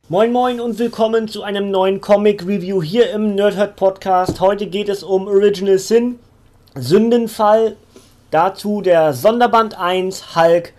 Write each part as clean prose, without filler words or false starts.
Moin moin und willkommen zu einem neuen Comic-Review hier im Nerdhurt Podcast. Heute geht es um Original Sin, Sündenfall, dazu der Sonderband 1 Hulk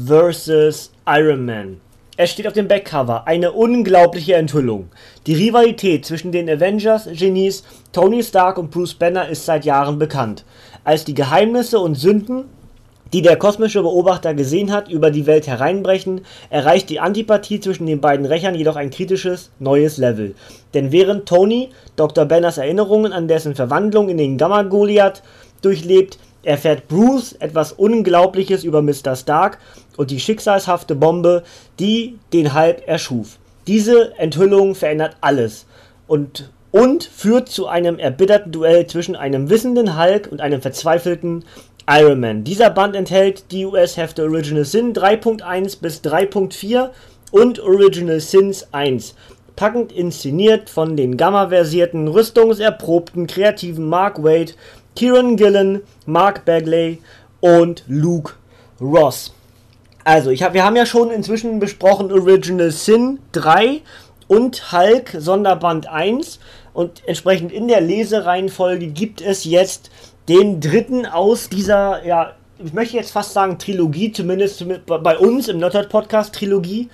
vs. Iron Man. Es steht auf dem Backcover, eine unglaubliche Enthüllung. Die Rivalität zwischen den Avengers-Genies Tony Stark und Bruce Banner ist seit Jahren bekannt. Als die Geheimnisse und Sünden, die der kosmische Beobachter gesehen hat, über die Welt hereinbrechen, erreicht die Antipathie zwischen den beiden Rächern jedoch ein kritisches, neues Level. Denn während Tony Dr. Banners Erinnerungen an dessen Verwandlung in den Gamma-Goliath durchlebt, erfährt Bruce etwas Unglaubliches über Mr. Stark und die schicksalshafte Bombe, die den Hulk erschuf. Diese Enthüllung verändert alles und führt zu einem erbitterten Duell zwischen einem wissenden Hulk und einem verzweifelten Iron Man. Dieser Band enthält die US-Hefte Original Sin 3.1 bis 3.4 und Original Sins 1. Packend inszeniert von den Gamma-versierten, rüstungserprobten, kreativen Mark Waid, Kieran Gillen, Mark Bagley und Luke Ross. Also, wir haben ja schon inzwischen besprochen Original Sin 3 und Hulk Sonderband 1 und entsprechend in der Lesereihenfolge gibt es jetzt den dritten aus dieser, ja, ich möchte jetzt fast sagen Trilogie, zumindest bei uns im Nerdhurt Podcast Trilogie,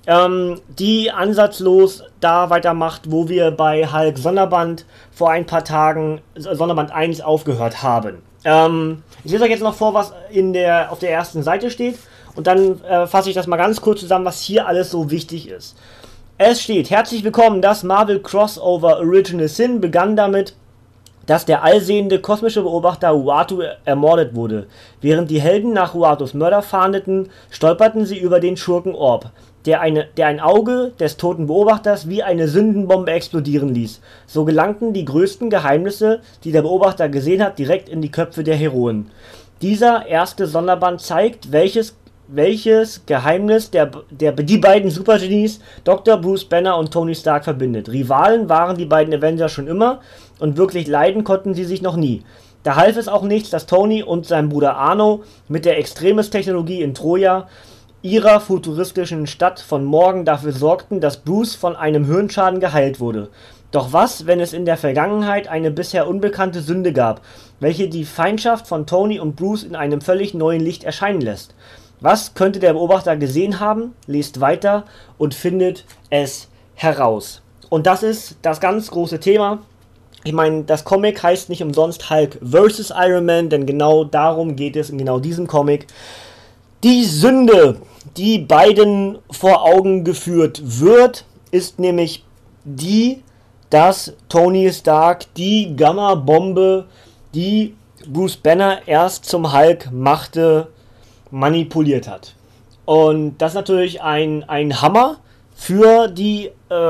die ansatzlos da weitermacht, wo wir bei Hulk Sonderband vor ein paar Tagen Sonderband 1 aufgehört haben. Ich lese euch jetzt noch vor, was auf der ersten Seite steht und dann fasse ich das mal ganz kurz zusammen, was hier alles so wichtig ist. Es steht: Herzlich willkommen, das Marvel Crossover Original Sin begann damit, dass der allsehende kosmische Beobachter Uatu ermordet wurde. Während die Helden nach Uatus Mörder fahndeten, stolperten sie über den Schurken Orb, der ein Auge des toten Beobachters wie eine Sündenbombe explodieren ließ. So gelangten die größten Geheimnisse, die der Beobachter gesehen hat, direkt in die Köpfe der Heroen. Dieser erste Sonderband zeigt, welches Geheimnis die beiden Supergenies Dr. Bruce Banner und Tony Stark verbindet. Rivalen waren die beiden Avengers schon immer und wirklich leiden konnten sie sich noch nie. Da half es auch nichts, dass Tony und sein Bruder Arno mit der Extremis-Technologie in Troja, ihrer futuristischen Stadt von morgen, dafür sorgten, dass Bruce von einem Hirnschaden geheilt wurde. Doch was, wenn es in der Vergangenheit eine bisher unbekannte Sünde gab, welche die Feindschaft von Tony und Bruce in einem völlig neuen Licht erscheinen lässt? Was könnte der Beobachter gesehen haben? Lest weiter und findet es heraus. Und das ist das ganz große Thema. Ich meine, das Comic heißt nicht umsonst Hulk vs. Iron Man, denn genau darum geht es in genau diesem Comic. Die Sünde, die beiden vor Augen geführt wird, ist nämlich die, dass Tony Stark die Gamma-Bombe, die Bruce Banner erst zum Hulk machte, manipuliert hat. Und das ist natürlich ein Hammer für die,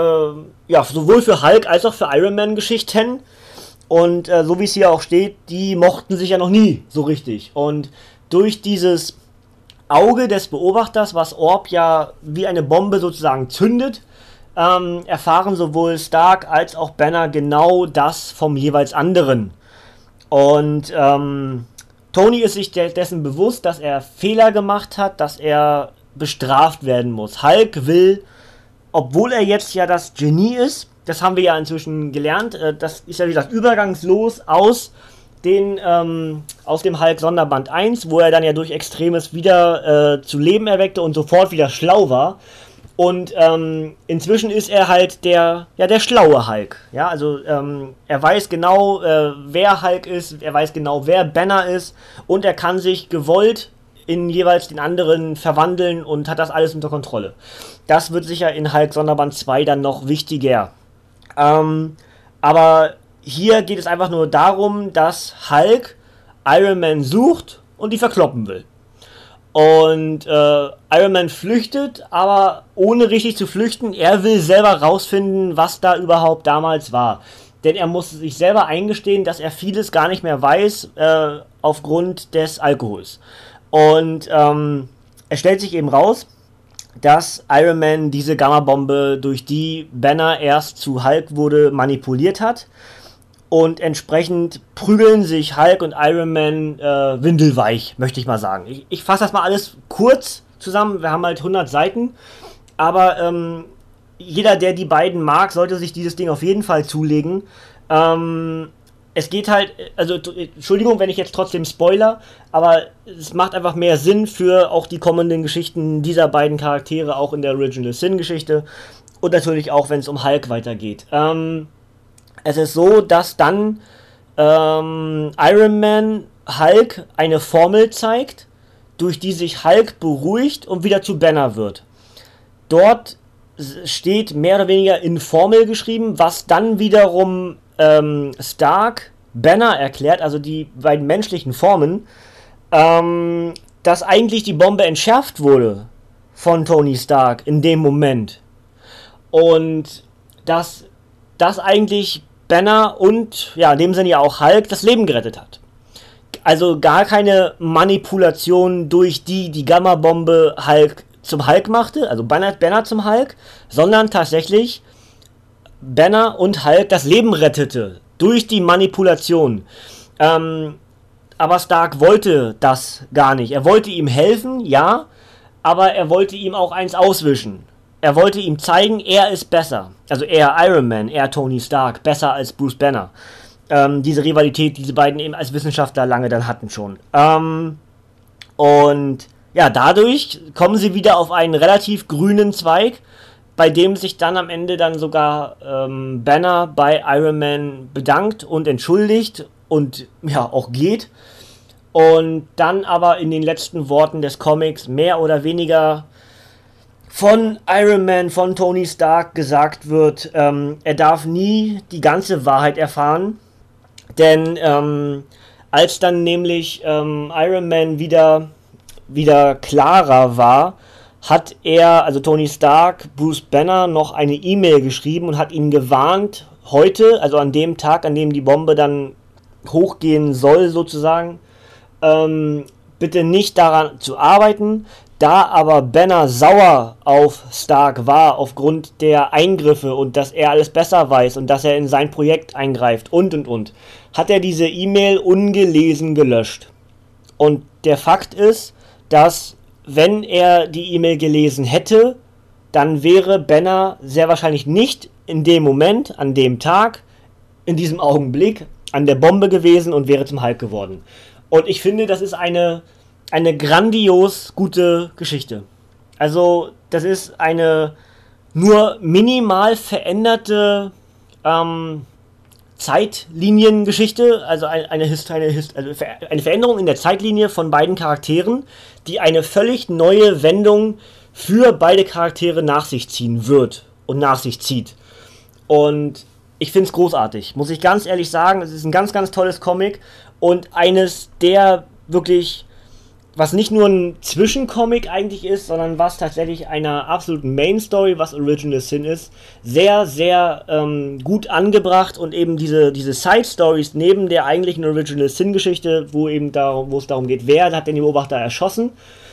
sowohl für Hulk als auch für Iron Man Geschichten. Und so wie es hier auch steht, die mochten sich ja noch nie so richtig. Und durch dieses Auge des Beobachters, was Orb ja wie eine Bombe sozusagen zündet, erfahren sowohl Stark als auch Banner genau das vom jeweils anderen. Und Tony ist sich dessen bewusst, dass er Fehler gemacht hat, dass er bestraft werden muss. Hulk will, obwohl er jetzt ja das Genie ist, das haben wir ja inzwischen gelernt, das ist ja wie gesagt übergangslos aus dem Hulk Sonderband 1, wo er dann ja durch Extremes wieder zu Leben erweckte und sofort wieder schlau war. Und inzwischen ist er halt der schlaue Hulk. Ja, also er weiß genau, wer Hulk ist, er weiß genau, wer Banner ist und er kann sich gewollt in jeweils den anderen verwandeln und hat das alles unter Kontrolle. Das wird sicher in Hulk Sonderband 2 dann noch wichtiger. Aber hier geht es einfach nur darum, dass Hulk Iron Man sucht und die verkloppen will. Und Iron Man flüchtet, aber ohne richtig zu flüchten. Er will selber rausfinden, was da überhaupt damals war. Denn er muss sich selber eingestehen, dass er vieles gar nicht mehr weiß, aufgrund des Alkohols. Und es stellt sich eben raus, dass Iron Man diese Gamma-Bombe, durch die Banner erst zu Hulk wurde, manipuliert hat. Und entsprechend prügeln sich Hulk und Iron Man windelweich, möchte ich mal sagen. Ich fasse das mal alles kurz zusammen. Wir haben halt 100 Seiten. Aber jeder, der die beiden mag, sollte sich dieses Ding auf jeden Fall zulegen. Es geht halt, also Entschuldigung, wenn ich jetzt trotzdem spoiler, aber es macht einfach mehr Sinn für auch die kommenden Geschichten dieser beiden Charaktere, auch in der Original Sin-Geschichte und natürlich auch, wenn es um Hulk weitergeht. Es ist so, dass dann Iron Man Hulk eine Formel zeigt, durch die sich Hulk beruhigt und wieder zu Banner wird. Dort steht mehr oder weniger in Formel geschrieben, was dann wiederum Stark Banner erklärt, also die beiden menschlichen Formen, dass eigentlich die Bombe entschärft wurde von Tony Stark in dem Moment. Und dass eigentlich Banner und, ja, in dem Sinne ja auch Hulk das Leben gerettet hat. Also gar keine Manipulation durch die Gamma-Bombe Hulk zum Hulk machte, also Banner zum Hulk, sondern tatsächlich Banner und Hulk das Leben rettete durch die Manipulation. Aber Stark wollte das gar nicht. Er wollte ihm helfen, ja, aber er wollte ihm auch eins auswischen. Er wollte ihm zeigen, er ist besser. Also er Iron Man, er Tony Stark, besser als Bruce Banner. Diese Rivalität, diese beiden eben als Wissenschaftler lange dann hatten schon. Und ja, dadurch kommen sie wieder auf einen relativ grünen Zweig, bei dem sich dann am Ende dann sogar Banner bei Iron Man bedankt und entschuldigt und ja auch geht. Und dann aber in den letzten Worten des Comics mehr oder weniger von Iron Man, von Tony Stark gesagt wird, er darf nie die ganze Wahrheit erfahren, denn als dann nämlich Iron Man wieder klarer war, hat er, also Tony Stark, Bruce Banner noch eine E-Mail geschrieben und hat ihn gewarnt, heute, also an dem Tag, an dem die Bombe dann hochgehen soll sozusagen, bitte nicht daran zu arbeiten. Da aber Banner sauer auf Stark war aufgrund der Eingriffe und dass er alles besser weiß und dass er in sein Projekt eingreift und, hat er diese E-Mail ungelesen gelöscht. Und der Fakt ist, dass wenn er die E-Mail gelesen hätte, dann wäre Banner sehr wahrscheinlich nicht in dem Moment, an dem Tag, in diesem Augenblick an der Bombe gewesen und wäre zum Hulk geworden. Und ich finde, das ist eine grandios gute Geschichte. Also, das ist eine nur minimal veränderte Zeitliniengeschichte, also eine Veränderung in der Zeitlinie von beiden Charakteren, die eine völlig neue Wendung für beide Charaktere nach sich ziehen wird und nach sich zieht. Und ich finde es großartig, muss ich ganz ehrlich sagen. Es ist ein ganz, ganz tolles Comic und eines der wirklich, was nicht nur ein Zwischencomic eigentlich ist, sondern was tatsächlich einer absoluten Main Story, was Original Sin ist, sehr, sehr gut angebracht und eben diese Side Stories neben der eigentlichen Original Sin Geschichte, wo es darum geht, wer hat den Beobachter erschossen,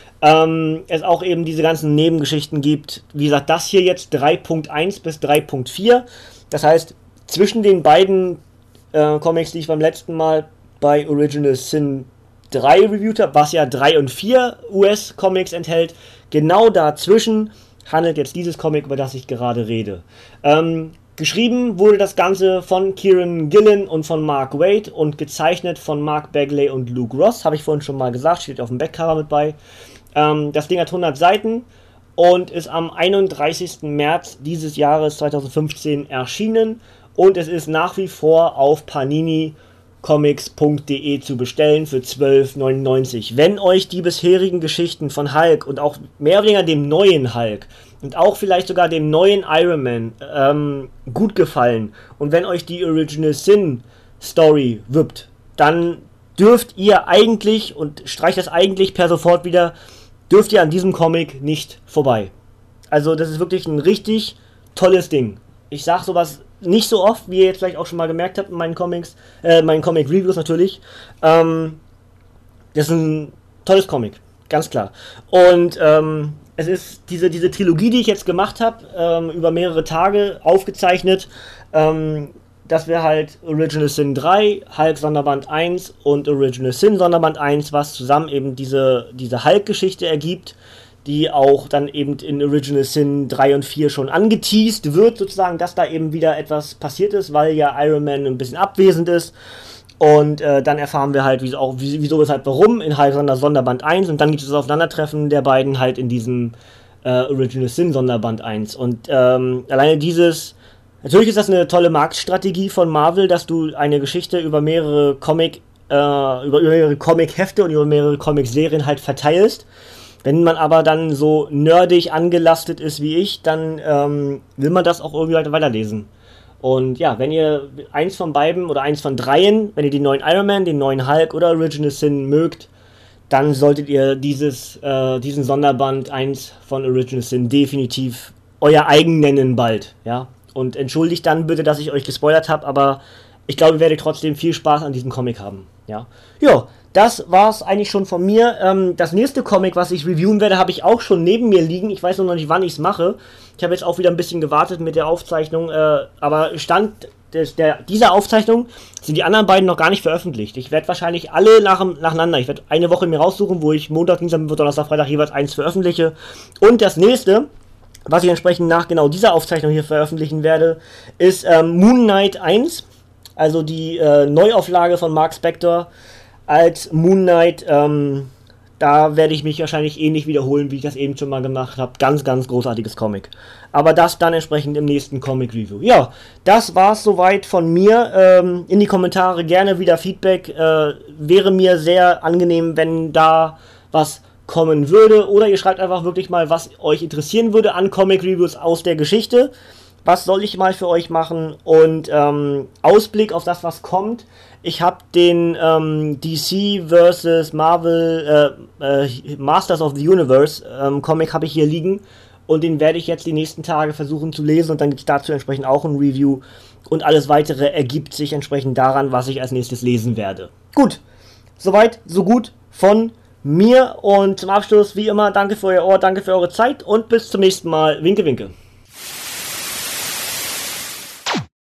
es auch eben diese ganzen Nebengeschichten gibt. Wie gesagt, das hier jetzt 3.1 bis 3.4, das heißt, zwischen den beiden Comics, die ich beim letzten Mal bei Original Sin 3 reviewed habe, was ja 3 und 4 US-Comics enthält, genau dazwischen handelt jetzt dieses Comic, über das ich gerade rede. Geschrieben wurde das Ganze von Kieran Gillen und von Mark Waid und gezeichnet von Mark Bagley und Luke Ross, habe ich vorhin schon mal gesagt, steht auf dem Backcover mit bei. Das Ding hat 100 Seiten und ist am 31. März dieses Jahres 2015 erschienen und es ist nach wie vor auf paninicomics.de zu bestellen für 12,99. Wenn euch die bisherigen Geschichten von Hulk und auch mehr oder weniger dem neuen Hulk und auch vielleicht sogar dem neuen Iron Man gut gefallen und wenn euch die Original Sin Story wippt, dann dürft ihr eigentlich, und streicht das eigentlich per sofort wieder, dürft ihr an diesem Comic nicht vorbei. Also das ist wirklich ein richtig tolles Ding. Ich sag sowas nicht so oft, wie ihr jetzt vielleicht auch schon mal gemerkt habt in meinen Comics, meinen Comic-Reviews natürlich. Das ist ein tolles Comic, ganz klar. Und es ist diese Trilogie, die ich jetzt gemacht habe, über mehrere Tage aufgezeichnet, dass wir halt Original Sin 3, Hulk Sonderband 1 und Original Sin Sonderband 1, was zusammen eben diese Hulk-Geschichte ergibt, die auch dann eben in Original Sin 3 und 4 schon angeteased wird, sozusagen, dass da eben wieder etwas passiert ist, weil ja Iron Man ein bisschen abwesend ist. Und dann erfahren wir halt, wieso, weshalb, warum in Hulk Sonderband 1. Und dann gibt es das Aufeinandertreffen der beiden halt in diesem Original Sin Sonderband 1. Und alleine dieses... Natürlich ist das eine tolle Marktstrategie von Marvel, dass du eine Geschichte über mehrere Comic-Hefte und über mehrere Comic-Serien halt verteilst. Wenn man aber dann so nerdig angelastet ist wie ich, dann will man das auch irgendwie halt weiterlesen. Und ja, wenn ihr eins von beiden oder eins von dreien, wenn ihr den neuen Iron Man, den neuen Hulk oder Original Sin mögt, dann solltet ihr diesen Sonderband 1 von Original Sin definitiv euer eigen nennen bald, ja. Und entschuldigt dann bitte, dass ich euch gespoilert habe, aber ich glaube, ihr werdet trotzdem viel Spaß an diesem Comic haben, ja. Jo, das war's eigentlich schon von mir. Das nächste Comic, was ich reviewen werde, habe ich auch schon neben mir liegen. Ich weiß noch nicht, wann ich es mache. Ich habe jetzt auch wieder ein bisschen gewartet mit der Aufzeichnung, aber Stand dieser Aufzeichnung sind die anderen beiden noch gar nicht veröffentlicht. Ich werde wahrscheinlich alle nacheinander. Ich werde eine Woche mir raussuchen, wo ich Montag, Dienstag, Mittwoch, Donnerstag, Freitag jeweils eins veröffentliche. Und das nächste, was ich entsprechend nach genau dieser Aufzeichnung hier veröffentlichen werde, ist Moon Knight 1. Also die Neuauflage von Mark Spector als Moon Knight. Da werde ich mich wahrscheinlich ähnlich wiederholen, wie ich das eben schon mal gemacht habe. Ganz, ganz großartiges Comic. Aber das dann entsprechend im nächsten Comic-Review. Ja, das war's soweit von mir. In die Kommentare gerne wieder Feedback. Wäre mir sehr angenehm, wenn da was kommen würde. Oder ihr schreibt einfach wirklich mal, was euch interessieren würde an Comic-Reviews aus der Geschichte. Was soll ich mal für euch machen? Und Ausblick auf das, was kommt. Ich habe den DC vs. Marvel Masters of the Universe Comic habe ich hier liegen. Und den werde ich jetzt die nächsten Tage versuchen zu lesen. Und dann gibt es dazu entsprechend auch ein Review. Und alles Weitere ergibt sich entsprechend daran, was ich als nächstes lesen werde. Gut, soweit, so gut von mir. Und zum Abschluss, wie immer, danke für euer Ohr, danke für eure Zeit. Und bis zum nächsten Mal. Winke, winke.